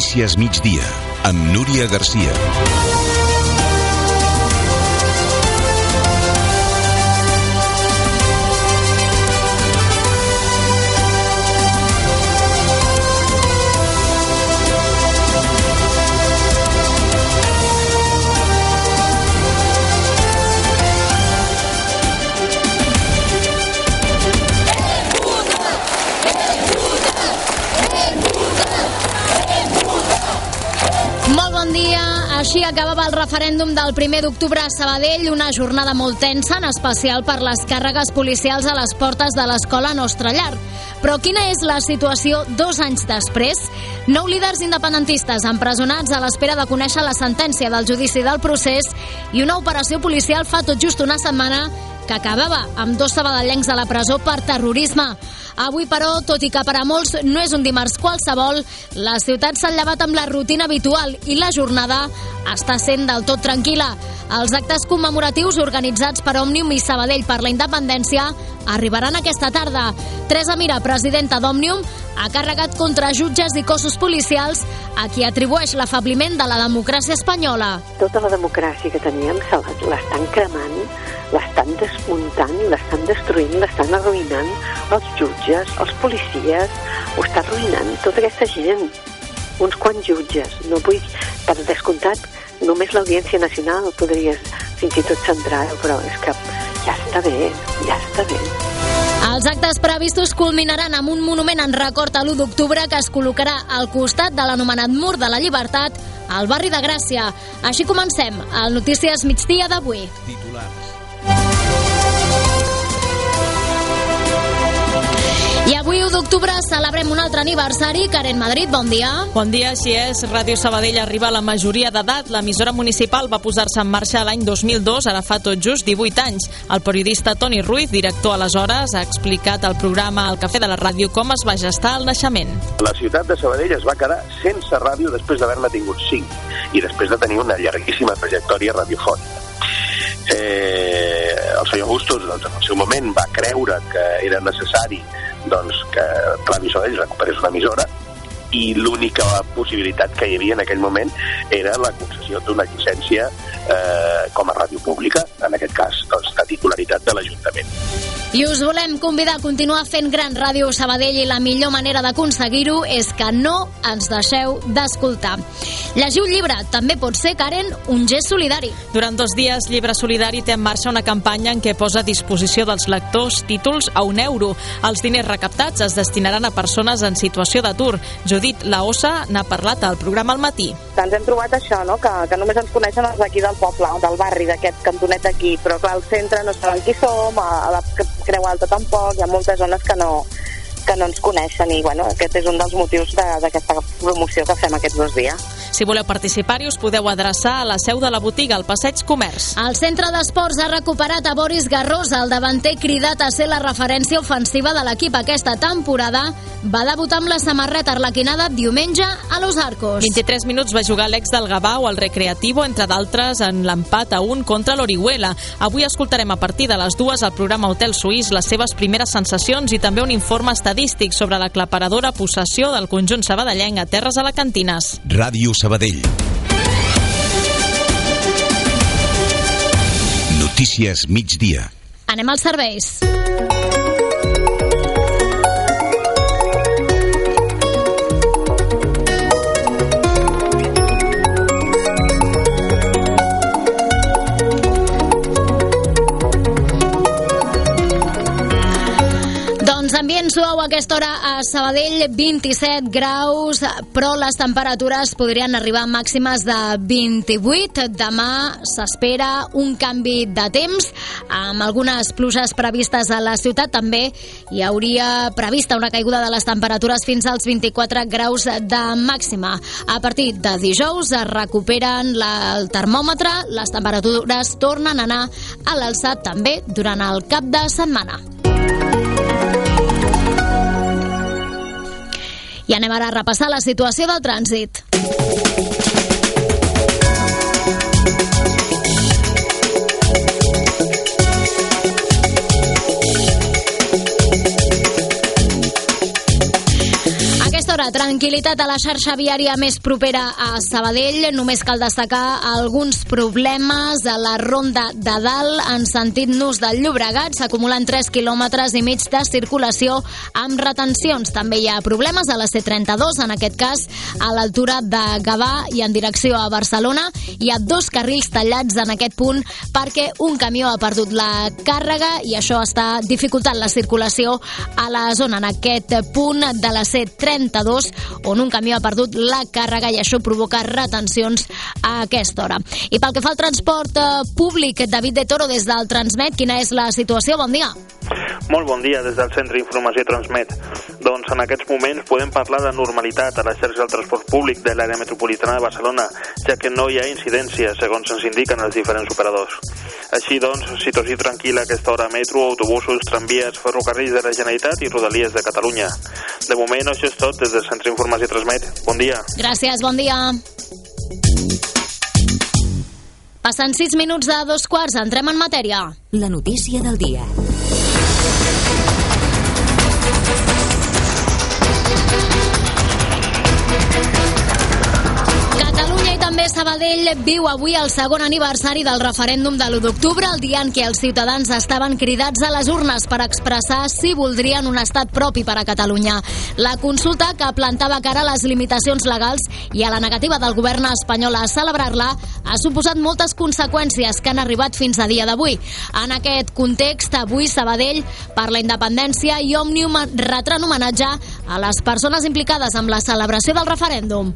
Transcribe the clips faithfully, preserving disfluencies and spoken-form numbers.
Notícies migdia, amb Núria Garcia. Així acabava el referèndum del primer d'octubre a Sabadell, una jornada molt tensa, en especial per les càrregues policials a les portes de l'escola Nostra Llar. Però quina és la situació dos anys després? Nou líders independentistes empresonats a l'espera de conèixer la sentència del judici del procés i una operació policial fa tot just una setmana que acabava amb dos sabadellencs a la presó per terrorisme. Avui, però, tot i que per a molts no és un dimarts qualsevol, la ciutat s'ha llevat amb la rutina habitual i la jornada està sent del tot tranquil·la. Els actes commemoratius organitzats per Òmnium i Sabadell per la Independència arribaran aquesta tarda. Teresa Mira, presidenta d'Òmnium, ha carregat contra jutges i cossos policials a qui atribueix l'afabliment de la democràcia espanyola. Tota la democràcia que teníem l'estan cremant, l'estan desmuntant, l'estan destruint, l'estan arruïnant els jutges, els policies, ho està arruïnant tota aquesta gent. Uns quants jutges, no vull, per descomptat, només l'Audiència Nacional podries fins i tot centrar-ho, però és que ja està bé, ja està bé. Els actes previstos culminaran amb un monument en record a l'u d'octubre que es col·locarà al costat de l'anomenat Mur de la Llibertat al barri de Gràcia. Així comencem el Notícies migdia d'avui. Titulars. I avui, u d'octubre, celebrem un altre aniversari. Karen Madrid, bon dia. Bon dia, així és. Ràdio Sabadell arriba a la majoria d'edat. L'emissora municipal va posar-se en marxa l'any dos mil dos, ara fa tot just divuit anys. El periodista Toni Ruiz, director aleshores, ha explicat al programa El Cafè de la Ràdio com es va gestar el naixement. La ciutat de Sabadell es va quedar sense ràdio després d'haver-ne tingut cinc i després de tenir una llarguíssima trajectòria radiofònica. Eh, el senyor Bustos, doncs, en el seu moment, va creure que era necessari doncs, que Ràdio Sabadell recuperés una emissora i l'única possibilitat que hi havia en aquell moment era la concessió d'una llicència eh, com a ràdio pública, en aquest cas doncs, de titularitat de l'Ajuntament. I us volem convidar a continuar fent gran Ràdio Sabadell i la millor manera d'aconseguir-ho és que no ens deixeu d'escoltar. Llegir un llibre també pot ser, Karen, un gest solidari. Durant dos dies, Llibre Solidari té en marxa una campanya en què posa a disposició dels lectors títols a un euro. Els diners recaptats es destinaran a persones en situació d'atur. Judit Laosa n'ha parlat al programa Al Matí. Ens hem trobat això, no? que, que només ens coneixen els d'aquí del poble, del barri, d'aquest cantonet d'aquí, però clar, al centre no saben qui som, a la Creu Alta tampoc, hi ha moltes zones que no, que no ens coneixen i bueno, aquest és un dels motius d'aquesta promoció que fem aquests dos dies. Si voleu participar-hi, us podeu adreçar a la seu de la botiga, al Passeig Comerç. El Centre d'Esports ha recuperat a Boris Garrosa, el davanter cridat a ser la referència ofensiva de l'equip aquesta temporada. Va debutar amb la samarreta arlequinada diumenge a Los Arcos. vint-i-tres minuts va jugar l'ex del Gavà o el Recreativo, entre d'altres, en l'empat a un contra l'Orihuela. Avui escoltarem a partir de les dues al programa Hotel Suís les seves primeres sensacions i també un informe estadístic sobre la claparadora possessió del conjunt sabadellenc a terres alacantines. Ràdio Sabadell. Notícies migdia. Anem als serveis. Ambient suau a aquesta hora a Sabadell, vint-i-set graus, però les temperatures podrien arribar a màximes de vint-i-vuit. Demà s'espera un canvi de temps, amb algunes pluges previstes a la ciutat. També hi hauria prevista una caiguda de les temperatures fins als vint-i-quatre graus de màxima. A partir de dijous es recuperen la, el termòmetre, les temperatures tornen a anar a l'alçat també durant el cap de setmana. I anem ara a repassar la situació del trànsit. A aquesta hora, tranquil Tranquil·litat a la xarxa viària més propera a Sabadell. Només cal destacar alguns problemes a la Ronda de Dalt en sentit Nus del Llobregat. S'acumulen tres quilòmetres i mig de circulació amb retencions. També hi ha problemes a la C trenta-dos, en aquest cas a l'altura de Gavà i en direcció a Barcelona. Hi ha dos carrils tallats en aquest punt perquè un camió ha perdut la càrrega i això està dificultant la circulació a la zona, en aquest punt de la C trenta-dos, on un camió ha perdut la càrrega i això provoca retencions a aquesta hora. I pel que fa al transport eh, públic, David de Toro, des del Transmet, quina és la situació? Bon dia. Molt bon dia des del Centre d'Informació Transmet. Doncs en aquests moments podem parlar de normalitat a la xarxa del transport públic de l'àrea metropolitana de Barcelona, ja que no hi ha incidències, segons ens indiquen els diferents operadors. Així doncs, situació tranquil·la a aquesta hora: metro, autobusos, tramvies, ferrocarrils de la Generalitat i rodalies de Catalunya. De moment, això és tot des del Centre d'Informació Transmet. Bon dia. Gràcies, bon dia. Passen sis minuts de dos quarts, entrem en matèria. La notícia del dia. Catalunya i també Sabadell viu avui el segon aniversari del referèndum de l'u d'octubre, el dia en què els ciutadans estaven cridats a les urnes per expressar si voldrien un estat propi per a Catalunya. La consulta, que plantava cara a les limitacions legals i a la negativa del govern espanyol a celebrar-la, ha suposat moltes conseqüències que han arribat fins a dia d'avui. En aquest context, avui Sabadell, per la independència i Òmnium, retran homenatge a les persones implicades amb la celebració del referèndum.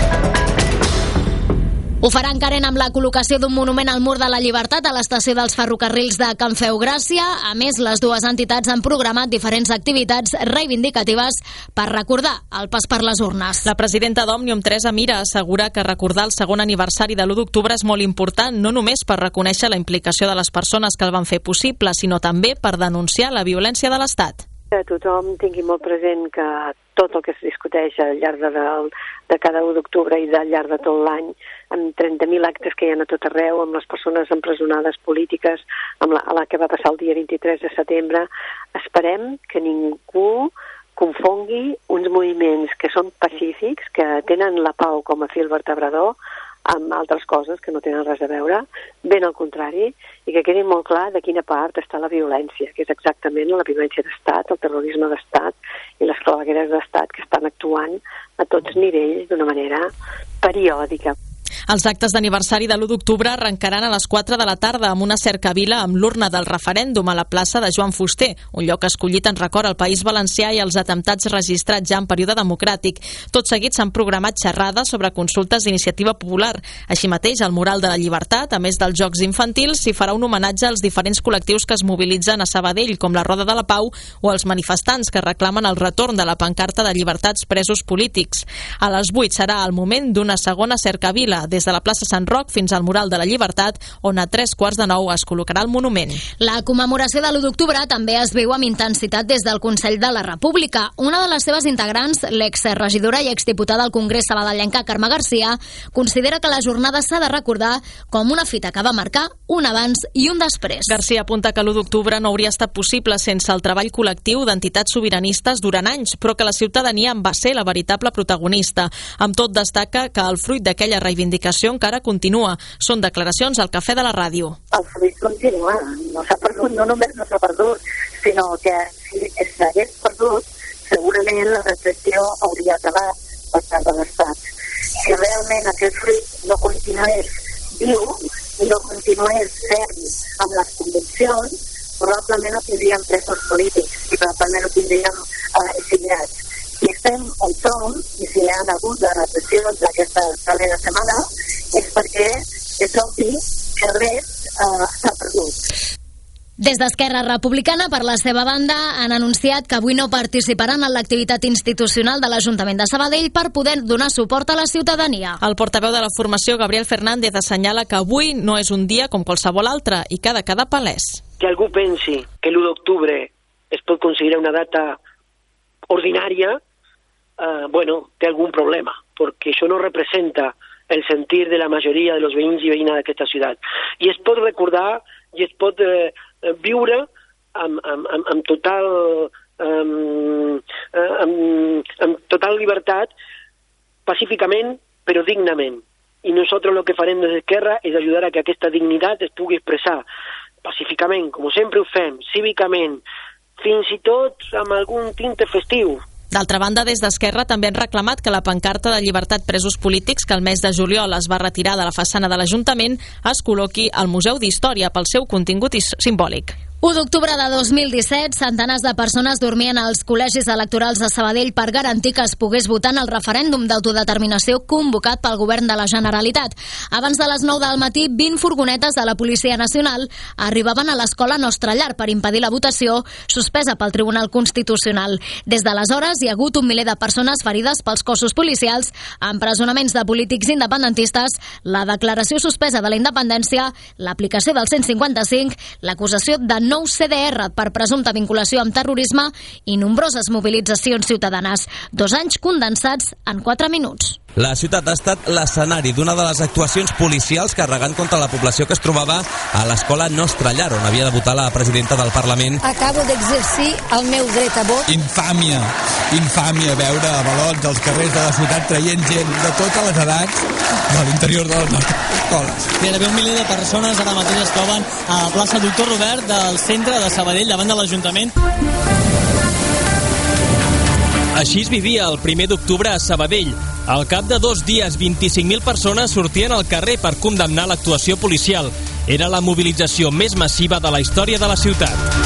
Ho faran carent amb la col·locació d'un monument al Mur de la Llibertat a l'estació dels ferrocarrils de Can Feu Gràcia. A més, les dues entitats han programat diferents activitats reivindicatives per recordar el pas per les urnes. La presidenta d'Òmnium, Teresa Mira, assegura que recordar el segon aniversari de l'u d'octubre és molt important, no només per reconèixer la implicació de les persones que el van fer possible, sinó també per denunciar la violència de l'Estat. Que tothom tingui molt present que tot el que es discuteix al llarg de, de, de cada u d'octubre i al llarg de tot l'any, amb trenta mil actes que hi ha a tot arreu, amb les persones empresonades polítiques, amb la, la que va passar el dia vint-i-tres de setembre, esperem que ningú confongui uns moviments que són pacífics, que tenen la pau com a fil vertebrador, amb altres coses que no tenen res a veure, ben al contrari, i que quedi molt clar de quina part està la violència, que és exactament la violència d'estat, el terrorisme d'estat i les clavegueres d'estat que estan actuant a tots nivells d'una manera periòdica. Els actes d'aniversari de l'u d'octubre arrencaran a les quatre de la tarda amb una cercavila amb l'urna del referèndum a la plaça de Joan Fuster, un lloc escollit en record al País Valencià i als atemptats registrats ja en període democràtic. Tot seguit s'han programat xerrades sobre consultes d'iniciativa popular. Així mateix, al Mural de la Llibertat, a més dels Jocs Infantils, s'hi farà un homenatge als diferents col·lectius que es mobilitzen a Sabadell, com la Roda de la Pau, o als manifestants que reclamen el retorn de la pancarta de llibertats presos polítics. A les vuit serà el moment d'una segona cercavila, des de la plaça Sant Roc fins al Mural de la Llibertat, on a tres quarts de nou es col·locarà el monument. La commemoració de l'u d'octubre també es viu amb intensitat des del Consell de la República. Una de les seves integrants, l'exregidora i exdiputada al Congrés sabadellenca Carme Garcia, considera que la jornada s'ha de recordar com una fita que va marcar un abans i un després. Garcia apunta que l'u d'octubre no hauria estat possible sense el treball col·lectiu d'entitats sobiranistes durant anys, però que la ciutadania en va ser la veritable protagonista. Amb tot, destaca que el fruit d'aquella reivindicació encara continua. Són declaracions al Cafè de la Ràdio. El fruit continua, no s'ha perdut, no només no s'ha perdut, sinó que si s'hagués perdut, segurament la repressió hauria acabat per part de l'Estat. Si realment aquest fruit no continués viu i no continués ferm amb les convencions, probablement no tindríem presos polítics i probablement no tindríem uh, exiliats. Si estem on som i si hi ha hagut la repressió d'aquesta darrera setmana és perquè és obvi que res uh, s'ha perdut. Des d'Esquerra Republicana, per la seva banda, han anunciat que avui no participaran en l'activitat institucional de l'Ajuntament de Sabadell per poder donar suport a la ciutadania. El portaveu de la formació, Gabriel Fernández, assenyala que avui no és un dia com qualsevol altre i que ha de quedar palès. Que algú pensi que l'u d'octubre es pot considerar una data ordinària, eh, bueno, té algun problema, perquè això no representa el sentir de la majoria de los veïns i veïnes d'aquesta ciutat. I es pot recordar i es pot eh, viure amb, amb, amb, amb total amb, amb, amb total llibertat, pacíficament, però dignament. I nosaltres el que farem des d'Esquerra és ajudar a que aquesta dignitat es pugui expressar pacíficament, com sempre ho fem, cívicament, fins i tot amb algun tinte festiu. D'altra banda, des d'Esquerra també han reclamat que la pancarta de llibertat presos polítics, que el mes de juliol es va retirar de la façana de l'Ajuntament, es col·loqui al Museu d'Història pel seu contingut simbòlic. u d'octubre de dos mil disset, centenars de persones dormien als col·legis electorals de Sabadell per garantir que es pogués votar en el referèndum d'autodeterminació convocat pel govern de la Generalitat. Abans de les nou del matí, vint furgonetes de la Policia Nacional arribaven a l'escola Nostra Llar per impedir la votació, suspesa pel Tribunal Constitucional. Des d'aleshores hi ha hagut un miler de persones ferides pels cossos policials, empresonaments de polítics independentistes, la declaració suspesa de la independència, l'aplicació del cent cinquanta-cinc, l'acusació de no nou C D R per presumpta vinculació amb terrorisme i nombroses mobilitzacions ciutadanes. Dos anys condensats en quatre minuts. La ciutat ha estat l'escenari d'una de les actuacions policials carregant contra la població que es trobava a l'escola Nostra Llar, on havia de votar la presidenta del Parlament. Acabo d'exercir el meu dret a vot. Infàmia, infàmia veure avalots als carrers de la ciutat traient gent de totes les edats de l'interior de les nostres escoles. Gairebé un miler de persones ara mateix es troben a la plaça Doctor Robert del centre de Sabadell, davant de l'Ajuntament. Així es vivia el primer d'octubre a Sabadell. Al cap de dos dies, vint-i-cinc mil persones sortien al carrer per condemnar l'actuació policial. Era la mobilització més massiva de la història de la ciutat.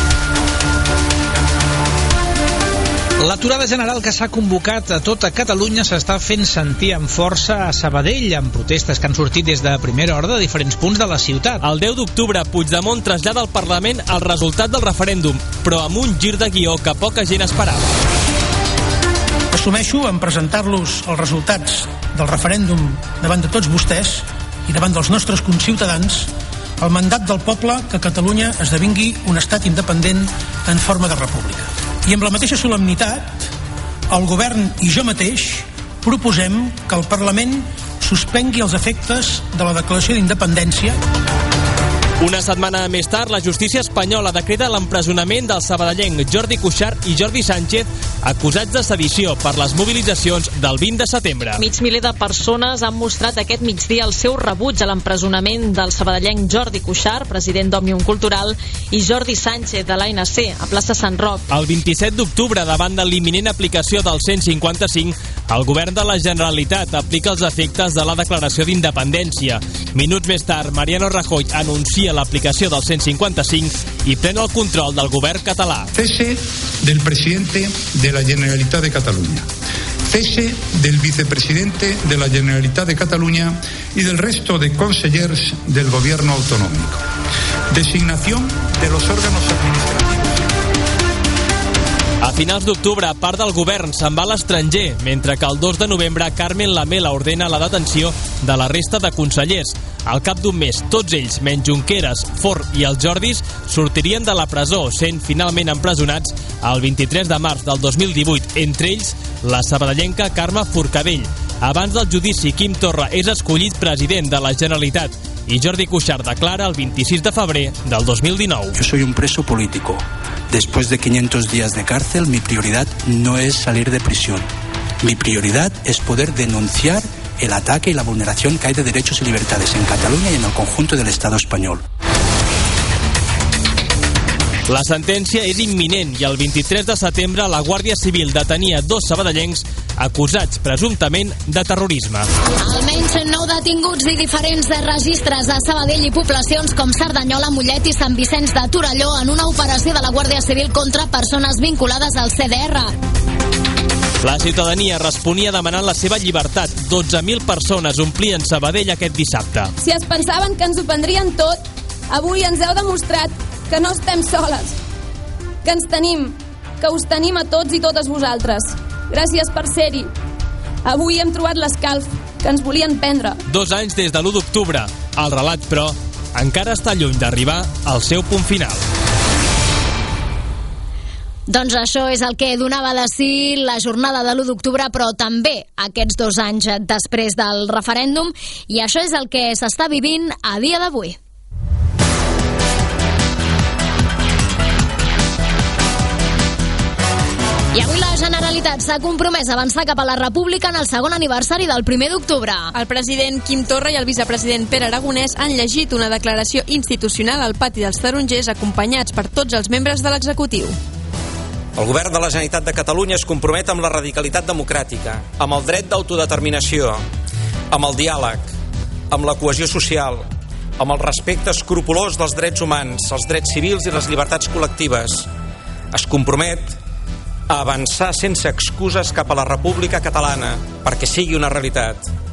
L'aturada general que s'ha convocat a tota Catalunya s'està fent sentir amb força a Sabadell, amb protestes que han sortit des de primera hora de diferents punts de la ciutat. El deu d'octubre, Puigdemont trasllada al Parlament el resultat del referèndum, però amb un gir de guió que poca gent esperava. Assumeixo en presentar-los els resultats del referèndum davant de tots vostès i davant dels nostres conciutadans el mandat del poble que Catalunya esdevingui un estat independent en forma de república. I amb la mateixa solemnitat, el govern i jo mateix proposem que el Parlament suspengui els efectes de la declaració d'independència. Una setmana més tard, la justícia espanyola decreta l'empresonament del sabadellenc Jordi Cuixart i Jordi Sánchez, acusats de sedició per les mobilitzacions del vint de setembre. Mig miler de persones han mostrat aquest migdia el seu rebuig a l'empresonament del sabadellenc Jordi Cuixart, president d'Òmnium Cultural, i Jordi Sánchez de l'A N C, a plaça Sant Roc. El vint-i-set d'octubre, davant de l'imminent aplicació del cent cinquanta-cinc, el govern de la Generalitat aplica els efectes de la declaració d'independència. Minuts més tard, Mariano Rajoy anuncia l'aplicació del cent cinquanta-cinc i pren el control del govern català. Cese del presidente de la Generalitat de Catalunya. Cese del vicepresidente de la Generalitat de Catalunya y del resto de consellers del gobierno autonómico. Designación de los órganos administrativos. A finals d'octubre, part del govern se'n va a l'estranger, mentre que el dos de novembre Carmen Lamela ordena la detenció de la resta de consellers. Al cap d'un mes, tots ells, menys Junqueras, Forn i els Jordis, sortirien de la presó, sent finalment empresonats el vint-i-tres de març del dos mil divuit, entre ells la sabadellenca Carme Forcadell. Abans del judici, Quim Torra és escollit president de la Generalitat y Jordi Cuixart declara el veintiséis de febrer del dos mil dinou. Yo soy un preso político. Después de quinientos días de cárcel, mi prioridad no es salir de prisión. Mi prioridad es poder denunciar el ataque y la vulneración que hay de derechos y libertades en Cataluña y en el conjunto del Estado español. La sentència és imminent i el vint-i-tres de setembre la Guàrdia Civil detenia dos sabadellencs acusats presumptament de terrorisme. Almenys nou detinguts i diferents registres a Sabadell i poblacions com Cerdanyola, Mollet i Sant Vicenç de Torelló en una operació de la Guàrdia Civil contra persones vinculades al C D R. La ciutadania responia demanant la seva llibertat. dotze mil persones omplien Sabadell aquest dissabte. Si es pensaven que ens ho prendrien tot, avui ens heu demostrat que no estem soles, que ens tenim, que us tenim a tots i totes vosaltres. Gràcies per ser-hi. Avui hem trobat l'escalf que ens volien prendre. Dos anys des de l'u d'octubre. El relat, però, encara està lluny d'arribar al seu punt final. Doncs això és el que donava de si la jornada de l'u d'octubre, però també aquests dos anys després del referèndum, i això és el que s'està vivint a dia d'avui. I avui la Generalitat s'ha compromès a avançar cap a la República en el segon aniversari del primer d'octubre. El president Quim Torra i el vicepresident Pere Aragonès han llegit una declaració institucional al pati dels Tarongers acompanyats per tots els membres de l'executiu. El govern de la Generalitat de Catalunya es compromet amb la radicalitat democràtica, amb el dret d'autodeterminació, amb el diàleg, amb la cohesió social, amb el respecte escrupolós dels drets humans, els drets civils i les llibertats col·lectives. Es compromet a avançar sense excuses cap a la República Catalana perquè sigui una realitat.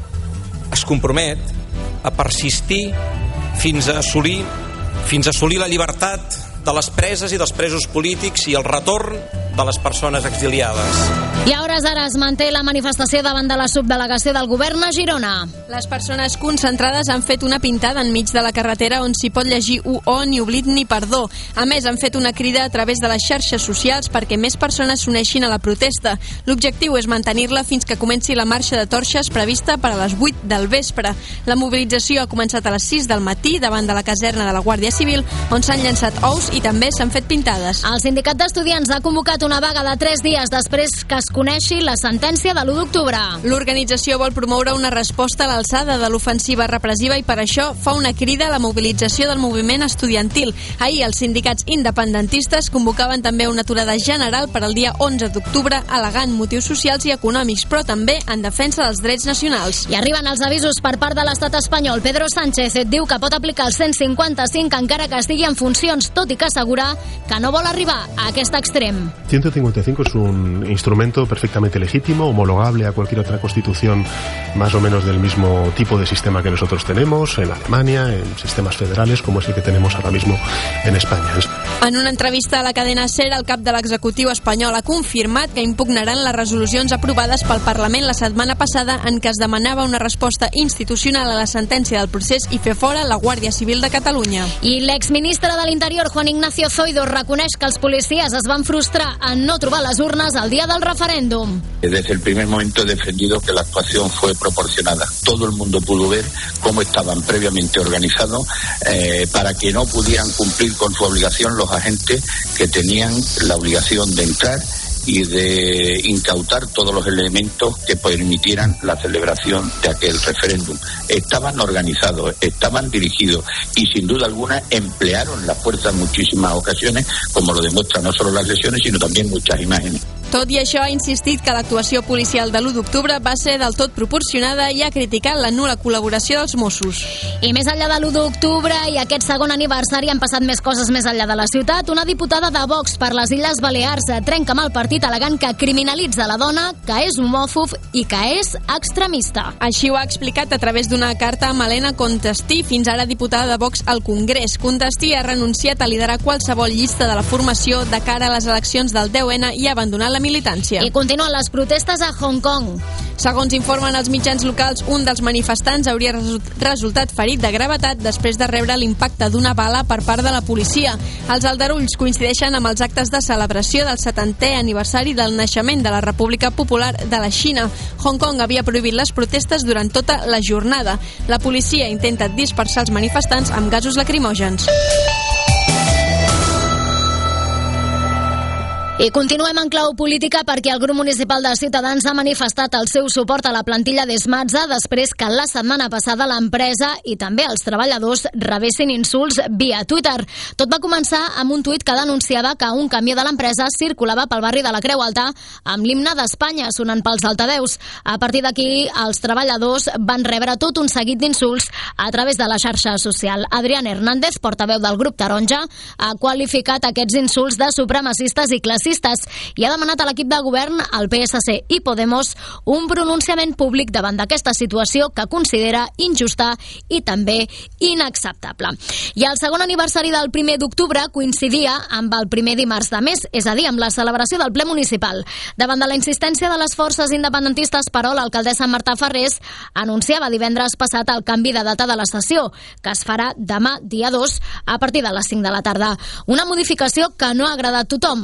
Es compromet a persistir fins a assolir, fins a assolir la llibertat de les preses i dels presos polítics i el retorn de les persones exiliades. I a hores d'ara es manté la manifestació davant de la subdelegació del govern a Girona. Les persones concentrades han fet una pintada enmig de la carretera on s'hi pot llegir U O, ni oblit ni perdó. A més, han fet una crida a través de les xarxes socials perquè més persones s'uneixin a la protesta. L'objectiu és mantenir-la fins que comenci la marxa de torxes prevista per a les vuit del vespre. La mobilització ha començat a les sis del matí davant de la caserna de la Guàrdia Civil, on s'han llançat ous i també s'han fet pintades. El sindicat d'estudiants ha convocat una vaga de tres dies després que es coneixi la sentència de l'u d'octubre. L'organització vol promoure una resposta a l'alçada de l'ofensiva repressiva i per això fa una crida a la mobilització del moviment estudiantil. Ahir els sindicats independentistes convocaven també una aturada general per al dia onze d'octubre al·legant motius socials i econòmics, però també en defensa dels drets nacionals. I arriben els avisos per part de l'estat espanyol. Pedro Sánchez et diu que pot aplicar el cent cinquanta cinc encara que estigui en funcions, tot i que assegura que no vol arribar a aquest extrem. ciento cincuenta y cinco es un instrumento perfectamente legítimo, homologable a cualquier otra constitución más o menos del mismo tipo de sistema que nosotros tenemos en Alemania, en sistemas federales como es el que tenemos ahora mismo en España. En una entrevista a la cadena SER, el cap de l'executiu espanyol ha confirmat que impugnaran les resolucions aprovades pel Parlament la setmana passada en què es demanava una resposta institucional a la sentència del procés i fer fora la Guàrdia Civil de Catalunya. I l'exministre de l'Interior, Juan Ignacio Zoido, reconeix que els policies es van frustrar en no trobar les urnes el día del referéndum. Desde el primer momento he defendido que la actuación fue proporcionada. Todo el mundo pudo ver cómo estaban previamente organizados eh, para que no pudieran cumplir con su obligación los agentes que tenían la obligación de entrar y de incautar todos los elementos que permitieran la celebración de aquel referéndum. Estaban organizados, estaban dirigidos y sin duda alguna emplearon la fuerza en muchísimas ocasiones, como lo demuestran no solo las lesiones, sino también muchas imágenes. Tot i això, ha insistit que l'actuació policial de l'u d'octubre va ser del tot proporcionada i ha criticat la nul·la col·laboració dels Mossos. I més enllà de l'u d'octubre i aquest segon aniversari han passat més coses més enllà de la ciutat. Una diputada de Vox per les Illes Balears trenca amb el partit al·legant que criminalitza la dona, que és homòfob i que és extremista. Així ho ha explicat a través d'una carta a Malena Contestí, fins ara diputada de Vox al Congrés. Contestí ha renunciat a liderar qualsevol llista de la formació de cara a les eleccions del deu ene i ha abandonat la militància. I continuen les protestes a Hong Kong. Segons informen els mitjans locals, un dels manifestants hauria resultat ferit de gravetat després de rebre l'impacte d'una bala per part de la policia. Els aldarulls coincideixen amb els actes de celebració del setantè aniversari del naixement de la República Popular de la Xina. Hong Kong havia prohibit les protestes durant tota la jornada. La policia intenta dispersar els manifestants amb gasos lacrimògens. I continuem en clau política perquè el grup municipal de Ciutadans ha manifestat el seu suport a la plantilla d'Esmatza després que la setmana passada l'empresa i també els treballadors rebessin insults via Twitter. Tot va començar amb un tuit que denunciava que un camió de l'empresa circulava pel barri de la Creu Alta amb l'himne d'Espanya sonant pels altaveus. A partir d'aquí, els treballadors van rebre tot un seguit d'insults a través de la xarxa social. Adrián Hernández, portaveu del grup Taronja, ha qualificat aquests insults de supremacistes i classistes i ha demanat a l'equip de govern, el P S C i Podemos, un pronunciament públic davant d'aquesta situació que considera injusta i també inacceptable. I el segon aniversari del primer d'octubre coincidia amb el primer dimarts de mes, és a dir, amb la celebració del ple municipal. Davant de la insistència de les forces independentistes, però, l'alcaldessa Marta Farrés anunciava divendres passat el canvi de data de la sessió, que es farà demà, dia dos, a partir de les cinc de la tarda. Una modificació que no ha agradat tothom. A l'escrit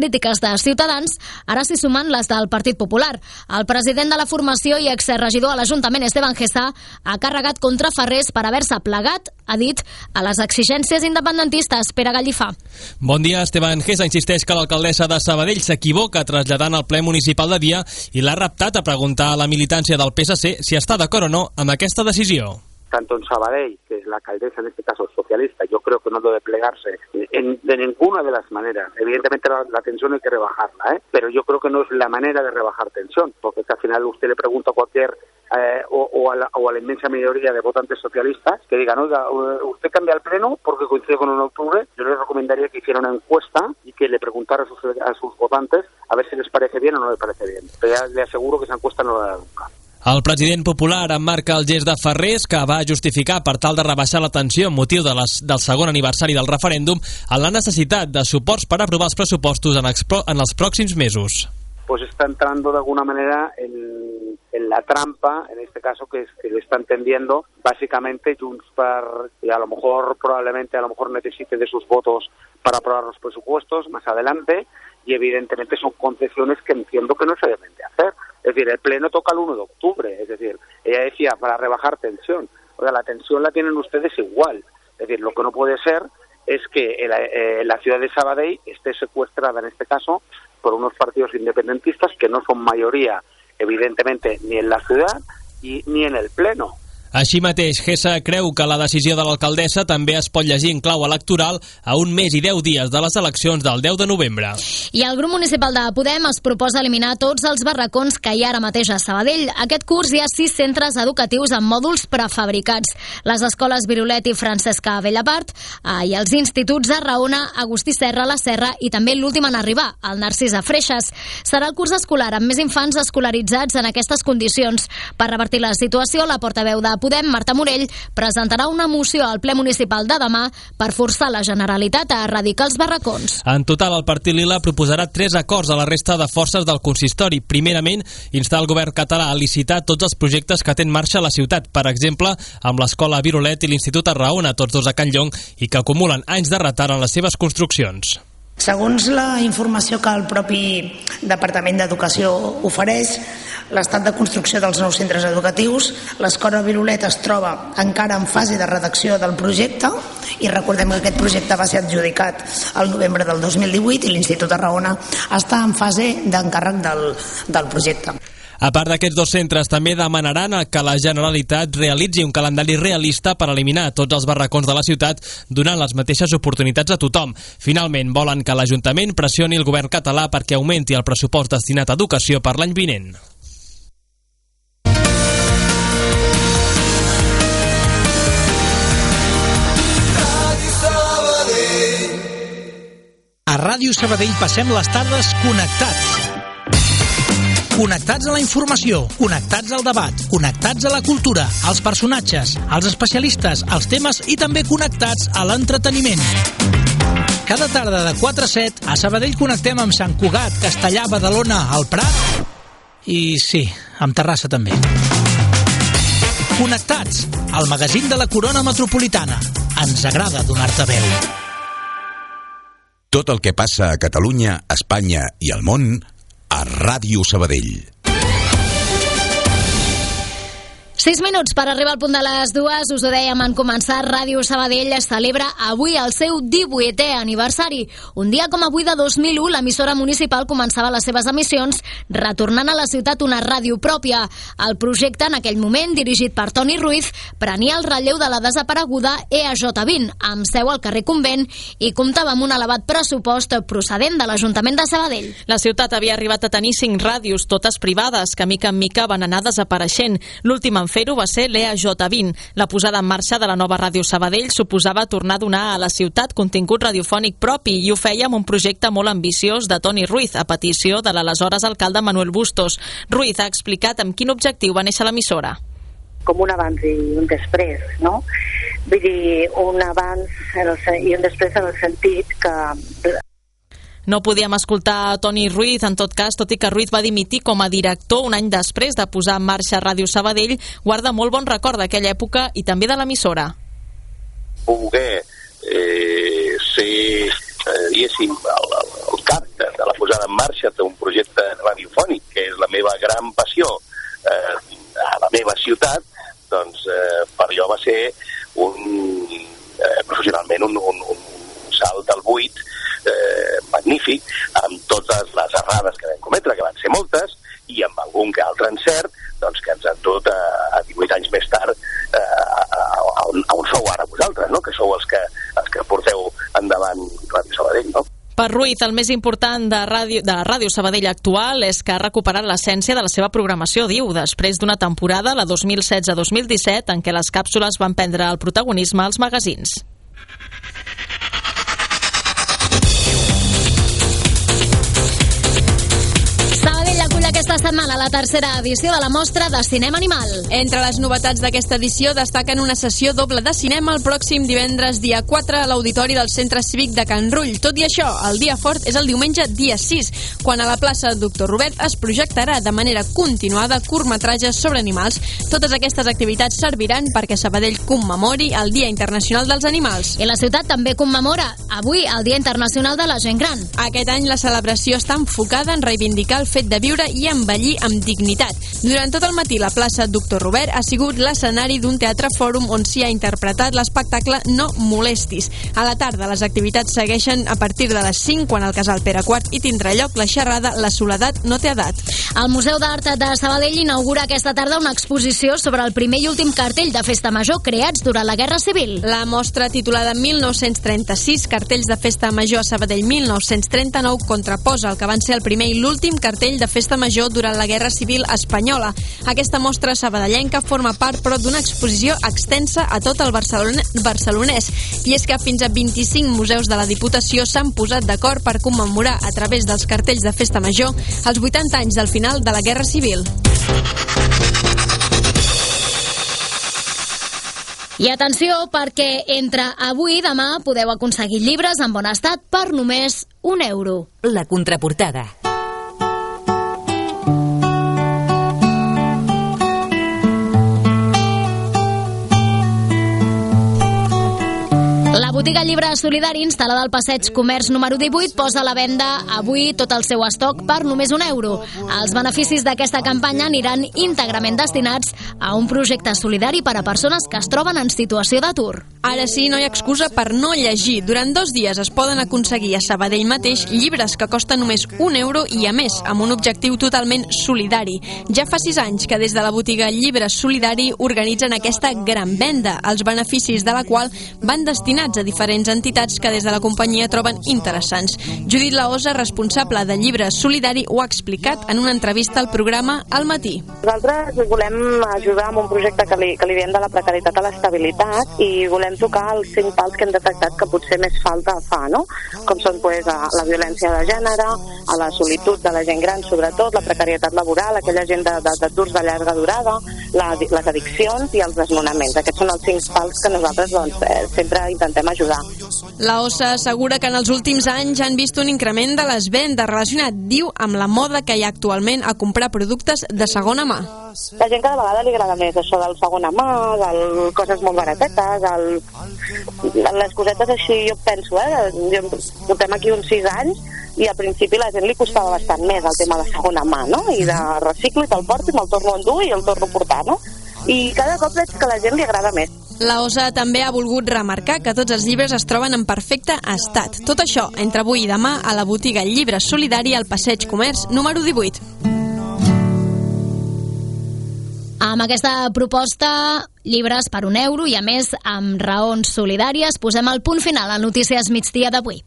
crítiques de Ciutadans, ara s'hi sumen les del Partit Popular. El president de la formació i exregidor a l'Ajuntament, Esteban Gesa, ha carregat contra Farrés per haver-se plegat, ha dit, a les exigències independentistes. Pere Gallifà. Bon dia. Esteban Gesa insisteix que l'alcaldessa de Sabadell s'equivoca traslladant al ple municipal de dia i l'ha reptat a preguntar a la militància del P S C si està d'acord o no amb aquesta decisió. Tanto en Sabadell, que es la alcaldesa en este caso socialista, yo creo que no debe plegarse en, de ninguna de las maneras. Evidentemente la, la tensión hay que rebajarla, ¿eh? Pero yo creo que no es la manera de rebajar tensión, porque al final usted le pregunta a cualquier eh, o, o, a la, o a la inmensa mayoría de votantes socialistas que digan, oiga, usted cambia el pleno porque coincide con un octubre. Yo les recomendaría que hiciera una encuesta y que le preguntara a sus, a sus votantes a ver si les parece bien o no les parece bien. Pero ya le aseguro que esa encuesta no la da nunca. El president popular emmarca el gest de Farrés, que va justificar per tal de rebaixar la tensió amb motiu de les, del segon aniversari del referèndum, en la necessitat de suports per aprovar els pressupostos en, expo, en els pròxims mesos. Pues está entrando de alguna manera en, en la trampa, en este caso, que, es, que lo está entendiendo básicamente Junts per, y a lo mejor, probablemente, a lo mejor necesite de sus votos para aprobar los presupuestos más adelante, y evidentemente son concesiones que entiendo que no se deben de hacer. Es decir, el pleno toca el uno de octubre, es decir, ella decía, para rebajar tensión. Oiga, la tensión la tienen ustedes igual. Es decir, lo que no puede ser es que la, eh, la ciudad de Sabadell esté secuestrada, en este caso, por unos partidos independentistas que no son mayoría, evidentemente, ni en la ciudad y, ni en el pleno. Així mateix, Gesa creu que la decisió de l'alcaldessa també es pot llegir en clau electoral a un mes i deu dies de les eleccions del deu de novembre. I el grup municipal de Podem es proposa eliminar tots els barracons que hi ha ara mateix a Sabadell. Aquest curs hi ha sis centres educatius amb mòduls prefabricats. Les escoles Virolet i Francesca Bellapart eh, i els instituts a Raona, Agustí Serra, la Serra i també l'últim en arribar, el Narcís a Freixes. Serà el curs escolar amb més infants escolaritzats en aquestes condicions. Per revertir la situació, la portaveu de Podem, Marta Morell, presentarà una moció al ple municipal de demà per forçar la Generalitat a erradicar els barracons. En total, el Partit Lila proposarà tres acords a la resta de forces del consistori. Primerament, instar el govern català a licitar tots els projectes que té en marxa a la ciutat, per exemple, amb l'escola Virolet i l'Institut Arraona, tots dos a Can Llong, i que acumulen anys de retard en les seves construccions. Segons la informació que el propi Departament d'Educació ofereix, l'estat de construcció dels nous centres educatius, l'escola Virolet es troba encara en fase de redacció del projecte i recordem que aquest projecte va ser adjudicat al novembre del dos mil divuit i l'Institut Arraona està en fase d'encàrrec del, del projecte. A part d'aquests dos centres, també demanaran que la Generalitat realitzi un calendari realista per eliminar tots els barracons de la ciutat, donant les mateixes oportunitats a tothom. Finalment, volen que l'Ajuntament pressioni el govern català perquè augmenti el pressupost destinat a educació per l'any vinent. A Ràdio Sabadell passem les tardes connectats. Connectats a la informació, connectats al debat, connectats a la cultura, als personatges, als especialistes, als temes i també connectats a l'entreteniment. Cada tarda de quatre a set a Sabadell connectem amb Sant Cugat, Castellà, Badalona, el Prat i sí, amb Terrassa també. Connectats, el magazín de la Corona Metropolitana. Ens agrada donar-te veu. Tot el que passa a Catalunya, Espanya i al món a Ràdio Sabadell. Sis minuts per arribar al punt de les dues, us ho dèiem en començar, Ràdio Sabadell celebra avui el seu divuitè aniversari. Un dia com avui de dos mil u, l'emissora municipal començava les seves emissions retornant a la ciutat una ràdio pròpia. El projecte, en aquell moment, dirigit per Toni Ruiz, prenia el relleu de la desapareguda E A J vint, amb seu al carrer Convent, i comptava amb un elevat pressupost procedent de l'Ajuntament de Sabadell. La ciutat havia arribat a tenir cinc ràdios, totes privades, que mica en mica van anar desapareixent. L'últim en fer-ho va ser l'E A J vint. La posada en marxa de la nova Ràdio Sabadell suposava tornar a donar a la ciutat contingut radiofònic propi i ho feia amb un projecte molt ambiciós de Toni Ruiz, a petició de l'aleshores alcalde Manuel Bustos. Ruiz ha explicat amb quin objectiu va néixer l'emissora. Com un abans i un després, no? Vull dir, un abans en el, i un després en el sentit que... No podíem escoltar Toni Ruiz, en tot cas, tot i que Ruiz va dimitir com a director un any després de posar en marxa Ràdio Sabadell, guarda molt bon record d'aquella època i també de l'emissora. Poder eh, ser, eh, diguéssim, el, el cap de, de la posada en marxa d'un projecte radiofònic, que és la meva gran passió eh, a la meva ciutat, doncs eh, per allò va ser un, eh, professionalment un, un, un salt al buit eh, magnífic, amb totes les errades que vam cometre, que van ser moltes, i amb algun que altre encert, doncs que ens han dut a, a divuit anys més tard eh, a, a, a, on, a on sou ara vosaltres, no? Que sou els que, els que porteu endavant Ràdio Sabadell, no? Per Ruiz, el més important de Ràdio, de Ràdio Sabadell actual és que ha recuperat l'essència de la seva programació, diu, després d'una temporada, la dos mil setze dos mil disset, en què les càpsules van prendre el protagonisme als magazins. Aquesta setmana la tercera edició de la mostra de cinema animal. Entre les novetats d'aquesta edició destaquen una sessió doble de cinema el pròxim divendres dia quatre a l'Auditori del Centre Cívic de Can Rull. Tot i això, el dia fort és el diumenge dia sis, quan a la plaça Doctor Robert es projectarà de manera continuada curtmetratges sobre animals. Totes aquestes activitats serviran perquè Sabadell commemori el Dia Internacional dels Animals. I la ciutat també commemora avui el Dia Internacional de la Gent Gran. Aquest any la celebració està enfocada en reivindicar el fet de viure i envellir amb dignitat. Durant tot el matí, la plaça Doctor Robert ha sigut l'escenari d'un teatre fòrum on s'hi ha interpretat l'espectacle No molestis. A la tarda, les activitats segueixen a partir de les cinc, quan al Casal Pere quart hi tindrà lloc la xerrada La soledat no té edat. El Museu d'Art de Sabadell inaugura aquesta tarda una exposició sobre el primer i últim cartell de festa major creats durant la Guerra Civil. La mostra, titulada mil nou-cents trenta-sis, cartells de festa major a Sabadell mil nou-cents trenta-nou, contraposa el que van ser el primer i l'últim cartell de festa major durant la Guerra Civil espanyola. Aquesta mostra sabadellenca forma part, però, d'una exposició extensa a tot el barcelonès. I és que fins a vint-i-cinc museus de la Diputació s'han posat d'acord per commemorar, a través dels cartells de festa major, els vuitanta anys del final de la Guerra Civil. I atenció, perquè entre avui i demà podeu aconseguir llibres en bon estat per només un euro. La contraportada. La botiga Llibre Solidari, instal·lada al Passeig Comerç número divuit, posa a la venda avui tot el seu estoc per només un euro. Els beneficis d'aquesta campanya aniran íntegrament destinats a un projecte solidari per a persones que es troben en situació d'atur. Ara sí, no hi ha excusa per no llegir. Durant dos dies es poden aconseguir a Sabadell mateix llibres que costen només un euro i, a més, amb un objectiu totalment solidari. Ja fa sis anys que des de la botiga Llibre Solidari organitzen aquesta gran venda, els beneficis de la qual van destinats a diferents entitats que des de la companyia troben interessants. Judit Laosa, responsable de Llibre Solidari, ho ha explicat en una entrevista al programa Al matí. Nosaltres volem ajudar amb un projecte que li, que li diem de la precarietat a l'estabilitat i volem tocar els cinc pals que hem detectat que potser més falta fa, no? Com són pues, a la violència de gènere, a la solitud de la gent gran, sobretot, la precarietat laboral, aquella gent d'aturs de, de, de llarga durada, la, les addiccions i els desnonaments. Aquests són els cinc pals que nosaltres doncs, eh, sempre intentem ajudar. La Ossa assegura que en els últims anys han vist un increment de les vendes relacionat, diu, amb la moda que hi ha actualment a comprar productes de segona mà. La gent cada vegada li agrada més això del segona mà, de coses molt baratetes, el, les cosetes així, jo penso, eh? Jo, portem aquí uns sis anys i al principi la gent li costava bastant més el tema de segona mà, no? I de reciclo i te'l porto i me'l torno a endur i el torno a portar, no? I cada cop veig que a la gent li agrada més. La Osa també ha volgut remarcar que tots els llibres es troben en perfecte estat. Tot això entre avui i demà a la botiga Llibre Solidari al Passeig Comerç número divuit. Amb aquesta proposta, llibres per un euro i, a més, amb raons solidàries, posem el punt final a Notícies Migdia d'avui.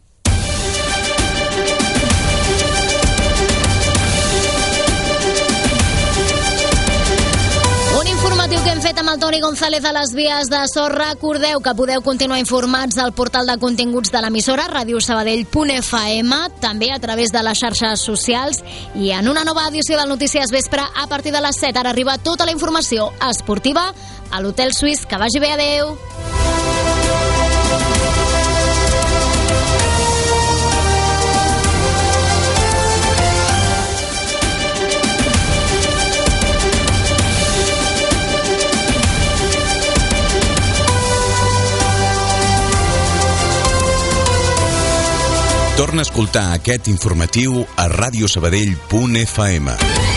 Un informatiu que hem fet amb el Toni González a les vies de so. Recordeu que podeu continuar informats al portal de continguts de l'emissora radiosabadell punt f m, també a través de les xarxes socials, i en una nova edició del Notícies Vespre a partir de les set. Ara arriba tota la informació esportiva a l'Hotel Suís. Que vagi bé, adeu! Torna a escoltar aquest informatiu a radiosabadell punt f m.